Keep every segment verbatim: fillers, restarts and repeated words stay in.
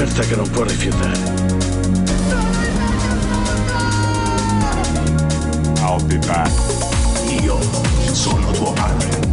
un'offerta che non può rifiutare. I'll be back. Io sono tuo padre.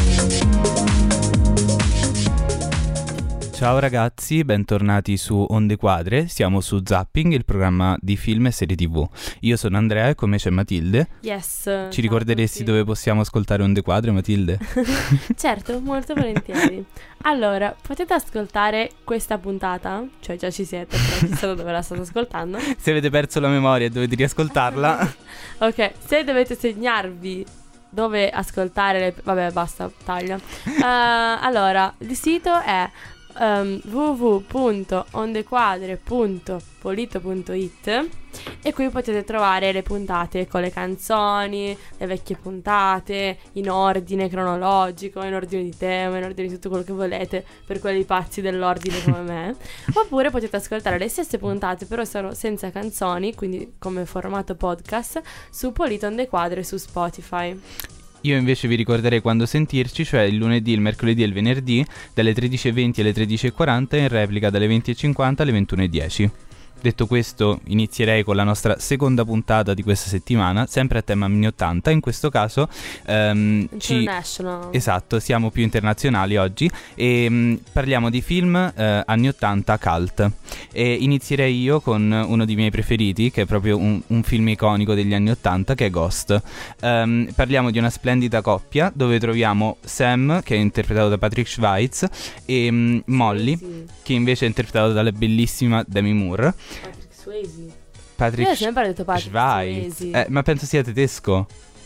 Ciao ragazzi, bentornati su Onde Quadre, siamo su Zapping, il programma di film e serie tv. Io sono Andrea e con me c'è Matilde. Yes. Ci ricorderesti dove possiamo ascoltare Onde Quadre, Matilde? Certo, molto volentieri. Allora, potete ascoltare questa puntata, cioè già ci siete, però chissà da dove la state ascoltando. Se avete perso la memoria e dovete riascoltarla. Ok, se dovete segnarvi dove ascoltare le... Vabbè, basta, taglia. Uh, allora, il sito è Um, w w w punto ondequadre punto polito punto it e qui potete trovare le puntate con le canzoni, le vecchie puntate in ordine cronologico, in ordine di tema, in ordine di tutto quello che volete, per quelli pazzi dell'ordine come me. Oppure potete ascoltare le stesse puntate però sono senza canzoni, quindi come formato podcast, su Polito Ondequadre su Spotify. Io invece vi ricorderei quando sentirci, cioè il lunedì, il mercoledì e il venerdì, dalle tredici e venti alle tredici e quaranta e in replica dalle venti e cinquanta alle ventuno e dieci. Detto questo, inizierei con la nostra seconda puntata di questa settimana, sempre a tema anni ottanta. In questo caso um, International. Ci... Esatto, siamo più internazionali oggi e um, parliamo di film uh, anni ottanta cult. E inizierei io con uno dei miei preferiti, che è proprio un, un film iconico degli anni ottanta, che è Ghost. Um, parliamo di una splendida coppia dove troviamo Sam, che è interpretato da Patrick Swayze, e um, Molly, sì, sì. che invece è interpretato dalla bellissima Demi Moore. Patrick Swayze. Patrick Io ho sempre detto Patrick Swayze. Swayze. Eh, ma penso sia tedesco.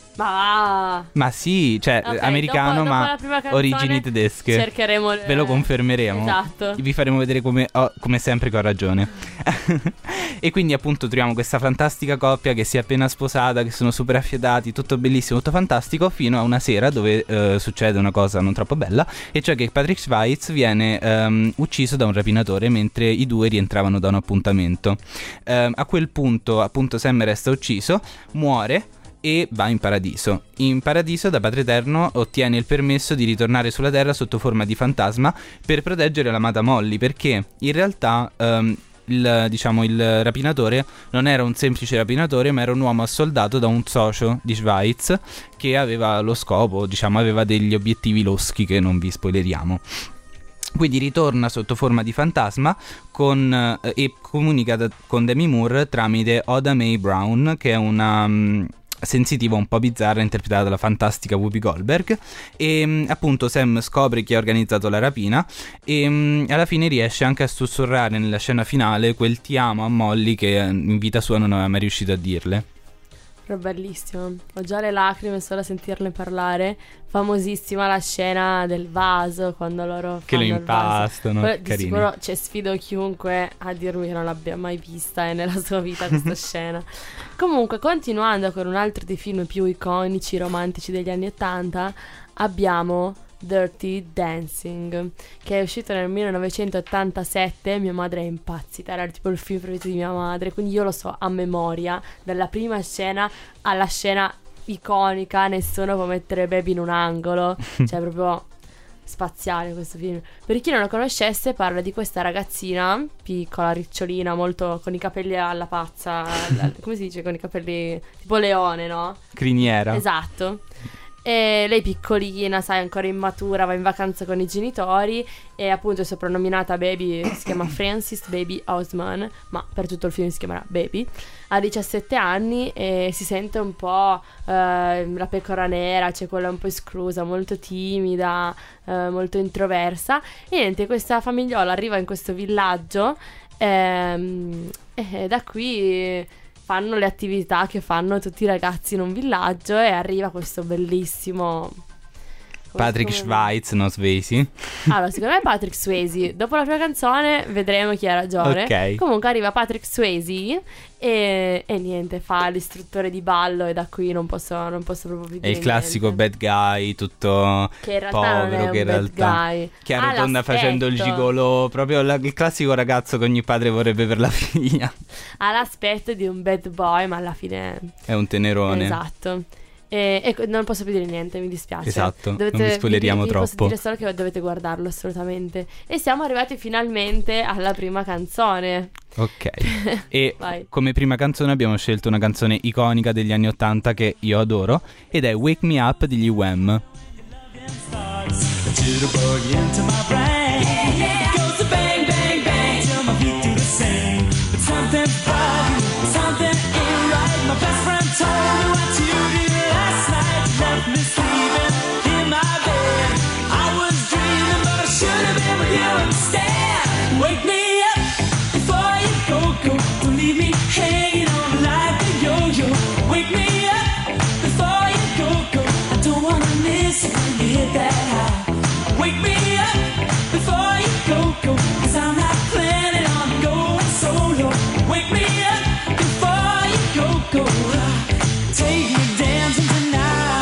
Ma Ma sì, cioè okay, americano, dopo, ma dopo origini tedesche. Cercheremo le... Ve lo confermeremo. Esatto. Vi faremo vedere come, oh, come sempre che ho ragione. E quindi appunto troviamo questa fantastica coppia che si è appena sposata, che sono super affiatati, tutto bellissimo, tutto fantastico, fino a una sera dove uh, succede una cosa non troppo bella, e cioè che Patrick Swayze viene um, ucciso da un rapinatore mentre i due rientravano da un appuntamento. Uh, a quel punto appunto Sam resta ucciso, muore e va in paradiso. In paradiso da Padre Eterno ottiene il permesso di ritornare sulla terra sotto forma di fantasma per proteggere l'amata Molly, perché in realtà um, il, diciamo, il rapinatore non era un semplice rapinatore, ma era un uomo assoldato da un socio di Swayze che aveva lo scopo, diciamo, aveva degli obiettivi loschi che non vi spoileriamo. Quindi ritorna sotto forma di fantasma con, eh, e comunica da, con Demi Moore tramite Oda Mae Brown, che è una... Um, sensitiva un po' bizzarra interpretata dalla fantastica Whoopi Goldberg, e appunto Sam scopre chi ha organizzato la rapina e um, alla fine riesce anche a sussurrare nella scena finale quel ti amo a Molly che in vita sua non aveva mai riuscito a dirle. Però bellissimo, ho già le lacrime solo a sentirne parlare. Famosissima la scena del vaso, quando loro che fanno lo impastano, il vaso. Di carini. sicuro, cioè, sfido chiunque a dirmi che non l'abbia mai vista e nella sua vita questa scena. Comunque, continuando con un altro dei film più iconici, romantici degli anni ottanta, abbiamo Dirty Dancing, che è uscito nel millenovecentottantasette. Mia madre è impazzita, era tipo il film preferito di mia madre, quindi io lo so a memoria, dalla prima scena alla scena iconica Nessuno può mettere Baby in un angolo. Cioè proprio spaziale questo film. Per chi non lo conoscesse, parla di questa ragazzina piccola, ricciolina, molto con i capelli alla pazza, come si dice, con i capelli tipo leone, no? Criniera. Esatto. E lei piccolina, sai, ancora immatura, va in vacanza con i genitori e appunto è soprannominata Baby, si chiama Frances Baby Osman, ma per tutto il film si chiamerà Baby. Ha diciassette anni e si sente un po' eh, la pecora nera, cioè quella un po' esclusa, molto timida, eh, molto introversa. E niente, questa famigliola arriva in questo villaggio ehm, e da qui fanno le attività che fanno tutti i ragazzi in un villaggio e arriva questo bellissimo Patrick Swayze, no Swayze. Allora, secondo me Patrick Swayze. Dopo la prima canzone vedremo chi ha ragione. Ok. Comunque arriva Patrick Swayze e, e niente, fa l'istruttore di ballo e da qui non posso, non posso proprio più dire È il classico niente. bad guy, tutto che in realtà povero, non è un che in bad realtà guy. che Ha arrotonda l'aspetto. facendo il gigolo, proprio la, il classico ragazzo che ogni padre vorrebbe per la figlia. Ha l'aspetto di un bad boy, ma alla fine È un tenerone. esatto. E, e non posso più dire niente, mi dispiace. Esatto, dovete, non vi spoileriamo vi, vi troppo. Posso dire solo che dovete guardarlo assolutamente. E siamo arrivati finalmente alla prima canzone. Ok. E Vai. come prima canzone abbiamo scelto una canzone iconica degli anni ottanta che io adoro, ed è Wake Me Up degli Wham. Wake me up before you go, go. Don't leave me hanging on like a yo-yo. Wake me up before you go, go. I don't wanna miss it when you hit that high. Wake me up before you go, go. Cause I'm not planning on going solo. Wake me up before you go, go. Take me dancing tonight.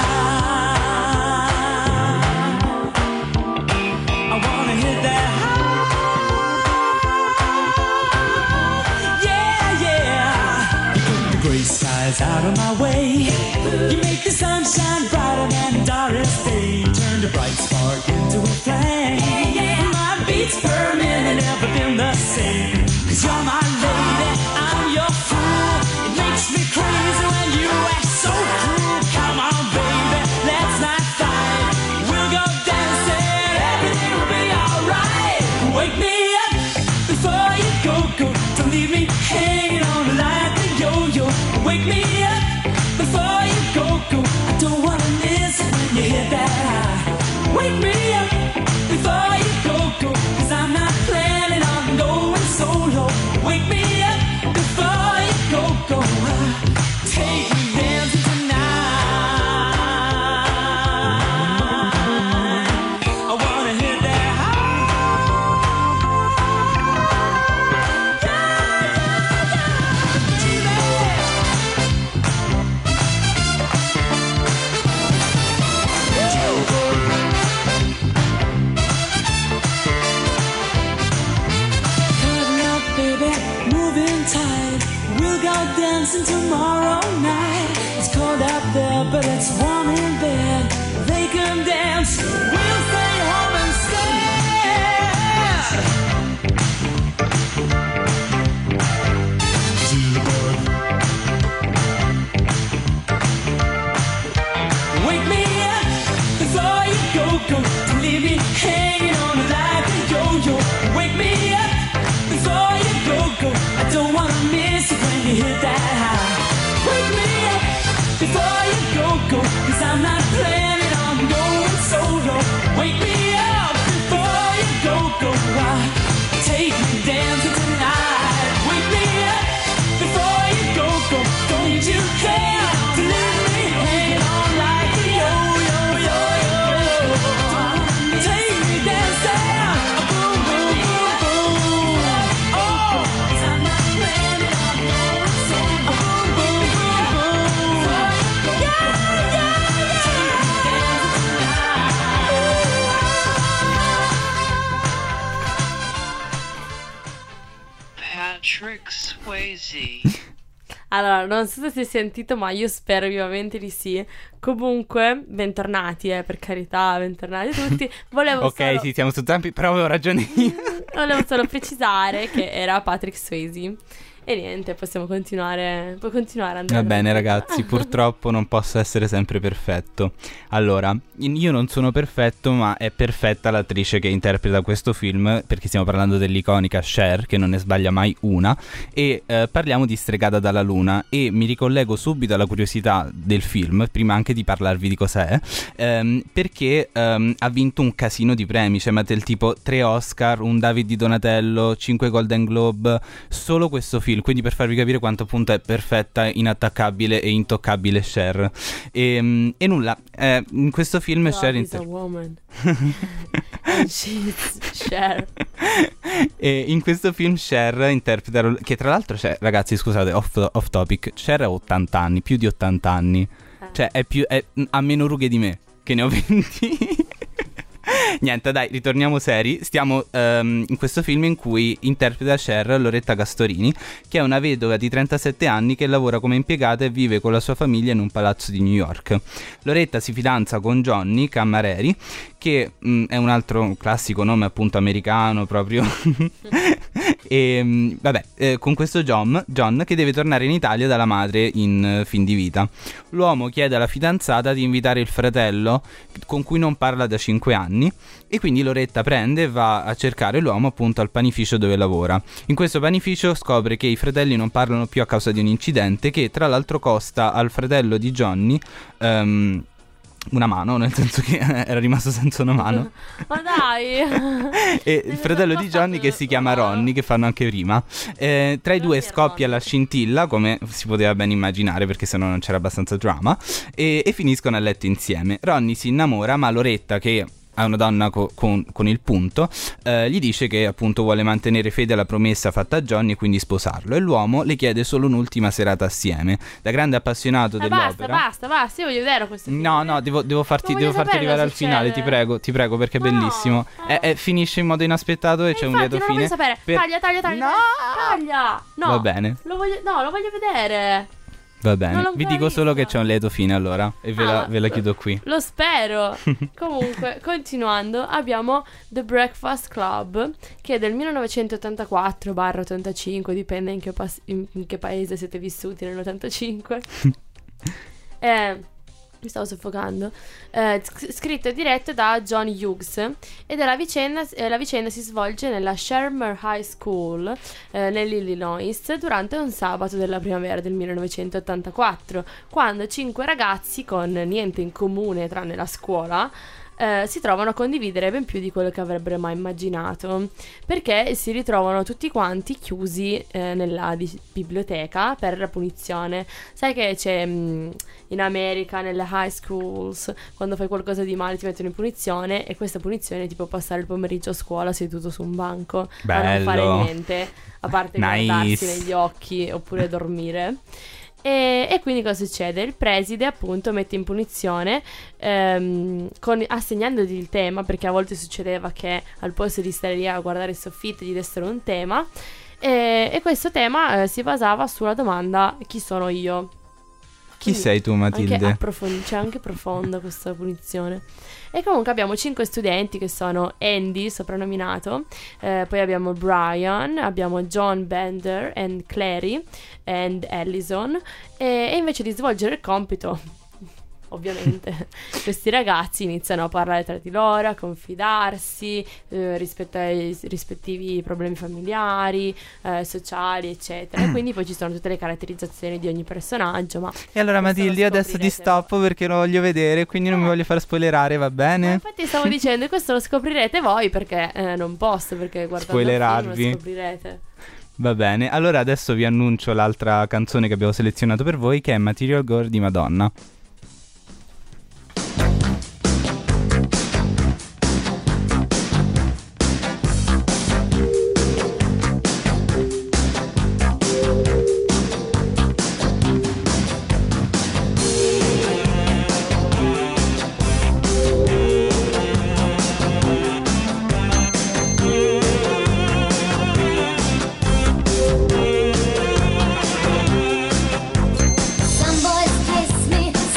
I wanna hit that high. Gray skies out of my way. You make the sunshine brighter than Doris Day. Turn the bright spark into a flame. My beats per minute never been the same. Cause you're my lady, I'm your fool. It makes me crazy when you act so cruel. Come on baby, let's not fight. We'll go dancing, everything will be alright. Wake me up before you go, go. Don't leave me hanging on like a yo-yo. Wake me up before you go, go. I don't wanna miss it when you hit that high. Wake me up before you go, go. Cause I'm not planning on going solo. Wake me up before you go, go. Take me dancing tonight. I wanna hit that high. Dancing tomorrow night. It's cold out there, but it's warm in bed. They can dance, we'll stay home instead. To the board. Wake me up before you go, go. Don't leave me hanging on like a yo-yo. Wake me up before you go, go. I don't wanna miss it when you hit that high. Wake me up before you go, go. Cause I'm not planning on going solo. Wake me up before you go, go. Take me dancing tonight. Wake me up before you go, go. Don't you care to leave me hanging on like a yo-yo-yo-yo. Take me dancing. Boom, boom, boom, boom. Oh, cause I'm not planning on going solo. Boom, boom, boom, boom. Yeah, yeah, yeah. Patrick Swayze. Allora, non so se si è sentito, ma io spero vivamente di sì. Comunque, bentornati, eh, per carità, bentornati tutti. Volevo Ok, solo... sì, siamo su tempi, però avevo ragione io. Volevo solo precisare che era Patrick Swayze. E niente, possiamo continuare. Puoi continuare, Andrea. Va bene ragazzi, purtroppo non posso essere sempre perfetto. Allora, in- io non sono perfetto, ma è perfetta l'attrice che interpreta questo film, perché stiamo parlando dell'iconica Cher, che non ne sbaglia mai una. E eh, parliamo di Stregata dalla Luna. E mi ricollego subito alla curiosità del film, prima anche di parlarvi di cos'è, ehm, perché ehm, ha vinto un casino di premi. Cioè, ma del tipo tre Oscar, un David di Donatello, cinque Golden Globe, solo questo film. Quindi per farvi capire quanto appunto è perfetta, inattaccabile e intoccabile Cher. E, e nulla, eh, in questo film God Cher is inter- a woman. And she's Cher. E in questo film Cher interpreta, che tra l'altro c'è, ragazzi scusate, off, off topic, Cher ha ottanta anni, più di ottanta anni. Eh. Cioè è più, è, ha meno rughe di me, che ne ho venti. Niente, dai, ritorniamo seri. Stiamo ehm, in questo film in cui interpreta Cher Loretta Castorini, che è una vedova di trentasette anni che lavora come impiegata e vive con la sua famiglia in un palazzo di New York. Loretta si fidanza con Johnny Cammareri, che mh, è un altro classico nome appunto americano proprio. E mh, vabbè, eh, con questo John, John che deve tornare in Italia dalla madre in uh, fin di vita. L'uomo chiede alla fidanzata di invitare il fratello con cui non parla da cinque anni, e quindi Loretta prende e va a cercare l'uomo appunto al panificio dove lavora. In questo panificio scopre che i fratelli non parlano più a causa di un incidente che tra l'altro costa al fratello di Johnny um, una mano, nel senso che era rimasto senza una mano. Ma dai! E il fratello di Johnny che si chiama Ronnie, che fanno anche rima. Eh, tra i due scoppia la scintilla, come si poteva ben immaginare, perché sennò non c'era abbastanza drama, e, e finiscono a letto insieme. Ronnie si innamora, ma Loretta, che è una donna co- con, con il punto, eh, gli dice che appunto vuole mantenere fede alla promessa fatta a Johnny e quindi sposarlo, e l'uomo le chiede solo un'ultima serata assieme. Da grande appassionato Eh, dell'opera, basta, basta, basta, io voglio vedere questo film. no no devo, devo farti, Ma devo voglio farti sapere arrivare al cosa finale, succede. ti prego, ti prego, perché è Ma no, bellissimo. eh. Eh, eh, finisce in modo inaspettato e Eh, c'è un infatti, lieto non lo fine. voglio sapere. Per- Taglia, taglia, taglia. No! Taglia. No. Va bene. Lo voglio, no, lo voglio vedere. Va Non bene, l'ho vi ancora dico solo che visto. c'è un lieto fine allora, e ve, Ah, la, ve la chiudo qui. Lo spero. Comunque, continuando, abbiamo The Breakfast Club, che è del millenovecentottantaquattro ottantacinque, dipende in che, pas- in, in che paese siete vissuti nell'ottantacinque. eh, mi stavo soffocando. Eh, sc- scritto e diretto da John Hughes, ed è la vicenda, eh, la vicenda si svolge nella Shermer High School eh, nell'Illinois durante un sabato della primavera del millenovecentottantaquattro, quando cinque ragazzi con niente in comune tranne la scuola eh, si trovano a condividere ben più di quello che avrebbero mai immaginato, perché si ritrovano tutti quanti chiusi eh, nella di- biblioteca per la punizione. Sai che c'è mh, in America, nelle high schools, quando fai qualcosa di male ti mettono in punizione, e questa punizione è tipo passare il pomeriggio a scuola seduto su un banco a non fare Bello. niente, a parte Nice. guardarsi negli occhi oppure dormire. E, e quindi cosa succede? Il preside appunto mette in punizione ehm, con, assegnandogli il tema, perché a volte succedeva che al posto di stare lì a guardare il soffitto gli dessero un tema, e, e questo tema eh, si basava sulla domanda: chi sono io? Chi Quindi sei tu, Anche Matilde? approfond- c'è anche profonda questa punizione. E comunque abbiamo cinque studenti che sono Andy, soprannominato, eh, poi abbiamo Brian, abbiamo John Bender and Clary and Allison, e, e invece di svolgere il compito, ovviamente, questi ragazzi iniziano a parlare tra di loro, a confidarsi eh, rispetto ai rispettivi problemi familiari, eh, sociali, eccetera. E quindi poi ci sono tutte le caratterizzazioni di ogni personaggio. Ma E allora questo lo Matilde, io adesso ti scoprirete stoppo perché lo voglio vedere, quindi non mi Eh. voglio far spoilerare, va Ma bene? infatti stavo dicendo, e questo lo scoprirete voi, perché eh, non posso, perché guardando il film Spoilerarvi. lo scoprirete. Va bene, allora adesso vi annuncio l'altra canzone che abbiamo selezionato per voi, che è Material Girl di Madonna. Some boys kiss me,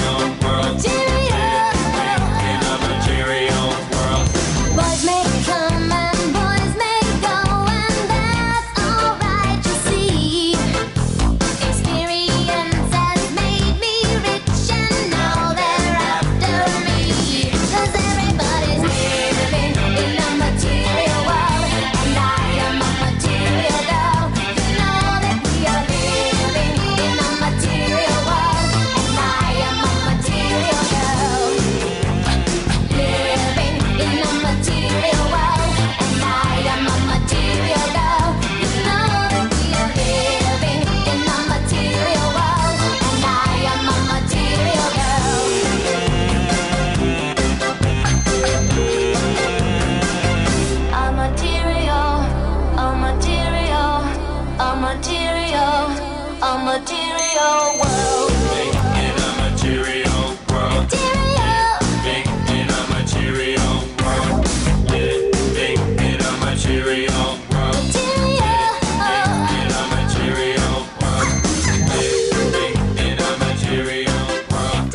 Boys may come and boys may go, and that's alright, you see. Experience has made me rich, and now they're after me. 'Cause everybody's living in a material world, and I am a material girl. You know that we are living in a material world, and I am a material girl. Living in a material world, and I am a material girl. You know that we are living in a material world, and I am a material girl. A material, a material, a material, a material world. In a material world. Material. In a material world. Living in a material world. Material. In a material world. Living in a material world.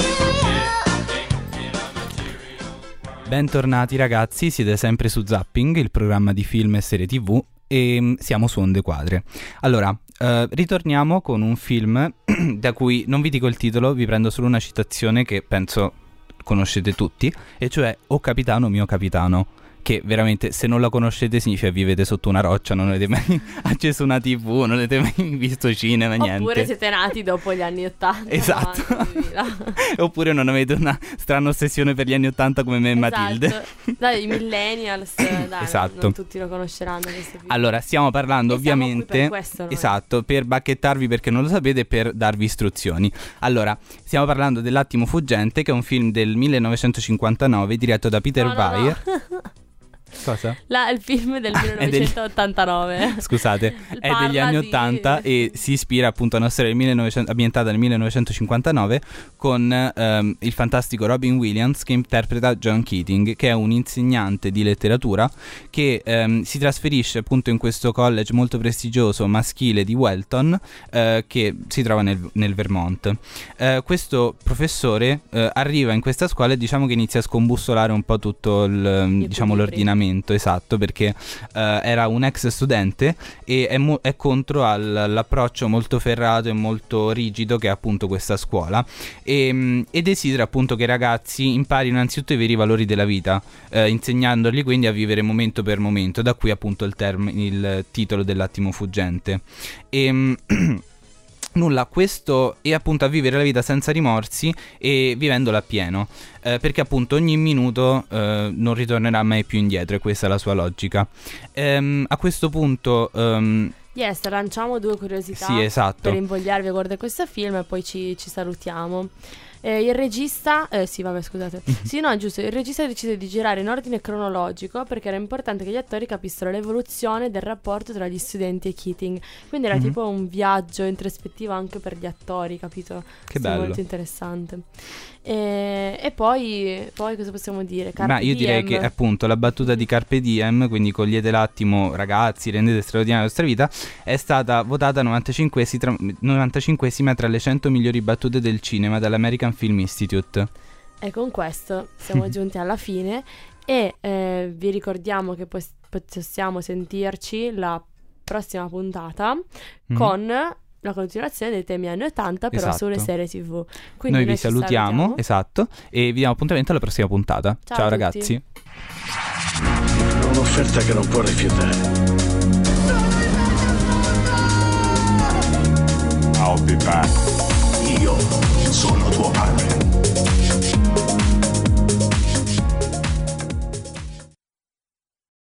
Living in a material world. Bentornati ragazzi, siete sempre su Zapping, il programma di film e serie tv, e mm, siamo su Onde Quadre. Allora, eh, ritorniamo con un film da cui non vi dico il titolo, vi prendo solo una citazione che penso conoscete tutti, e cioè "O capitano mio capitano", che veramente, se non la conoscete, significa che vivete sotto una roccia, non avete mai acceso una tivù, non avete mai visto cinema, niente. Oppure siete nati dopo gli anni ottanta. Esatto. Oppure non avete una strana ossessione per gli anni ottanta come me e Matilde. Esatto. Dai, i millennials, dai, Esatto. non tutti lo conosceranno questo film. Allora, stiamo parlando E siamo ovviamente qui per questo, noi. esatto, per bacchettarvi perché non lo sapete e per darvi istruzioni. Allora, stiamo parlando dell'Attimo fuggente, che è un film del millenovecentocinquantanove diretto da Peter No, no, no. Weir. Cosa? La- il film del Ah, è degli- millenovecentottantanove. Scusate, è Parla degli anni di- ottanta e si ispira appunto a una storia del millenovecento ambientata nel millenovecentocinquantanove con ehm, il fantastico Robin Williams, che interpreta John Keating, che è un insegnante di letteratura che ehm, si trasferisce appunto in questo college molto prestigioso maschile di Welton, eh, che si trova nel, nel Vermont. Eh, questo professore eh, arriva in questa scuola e diciamo che inizia a scombussolare un po' tutto il, diciamo, equilibri. l'ordinamento, esatto, perché eh, era un ex studente e è, mo- è contro al- all'approccio molto ferrato e molto rigido che è appunto questa scuola, e, mh, e desidera appunto che i ragazzi imparino innanzitutto i veri valori della vita, eh, insegnandoli quindi a vivere momento per momento, da qui appunto il, term- il titolo dell'Attimo fuggente. E mh, nulla, questo è appunto a vivere la vita senza rimorsi e vivendola a pieno, eh, perché appunto ogni minuto eh, non ritornerà mai più indietro, e questa è la sua logica. Ehm, a questo punto ehm, Yes, lanciamo due curiosità sì, esatto. per invogliarvi a guardare questo film e poi ci, ci salutiamo. Eh, il regista, eh, sì, vabbè, scusate. Sì, no, giusto. Il regista decide di girare in ordine cronologico perché era importante che gli attori capissero l'evoluzione del rapporto tra gli studenti e Keating. Quindi era Mhm. tipo un viaggio introspettivo anche per gli attori, capito? Che Questo è bello. molto interessante. E, e poi, poi cosa possiamo dire? Carpe Ma io direi diem. che appunto la battuta di Carpe Diem, quindi cogliete l'attimo ragazzi, rendete straordinaria la vostra vita, è stata votata novantacinquesima tra, novantacinquesima tra le cento migliori battute del cinema dall'American Film Institute. E con questo siamo giunti alla fine e eh, vi ricordiamo che pos- possiamo sentirci la prossima puntata Mhm. con la continuazione dei temi anni ottanta, però Esatto. sulle serie tv. Quindi Noi vi ci salutiamo, esatto, e vi diamo appuntamento alla prossima puntata. Ciao Ciao a tutti. ragazzi. Un'offerta che non può rifiutare. I'll be back. Io sono tuo padre.